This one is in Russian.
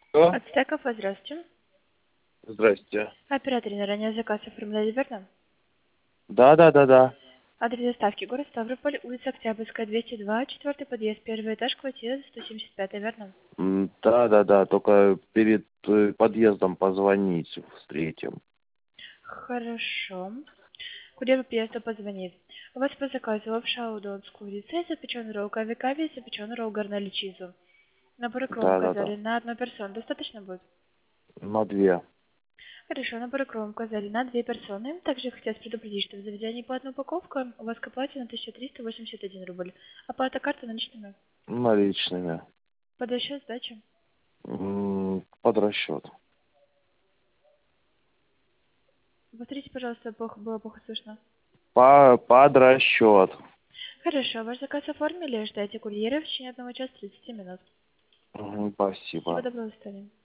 Что? От Стекова, здравствуйте. Здрасте. Оператор на ранее заказ оформляли, верно? Да. Адрес доставки город Ставрополь, улица Октябрьская, 202, четвертый подъезд, первый этаж, квартира 175, верно? Да. Только перед подъездом позвонить встретим. Хорошо. Курьер по приезду позвонит. У вас по заказу лапша удон с курицей, запеченный ролл кави, запеченный ролл гарнали чизу. Набор кром Да. указали на одну персону. Достаточно будет? На 2. Хорошо, набор кром указали на две персоны. Также хотелось предупредить, что в заведении платная упаковка у вас к оплате на 1381 рубль. Оплата карты наличными. Наличными. Под расчет сдачи. Под расчет. Повторите, пожалуйста, было плохо слышно. Под расчет. Хорошо, ваш заказ оформили, ждайте курьера в течение 1 часа 30 минут. Спасибо. Всего доброго, до свидания.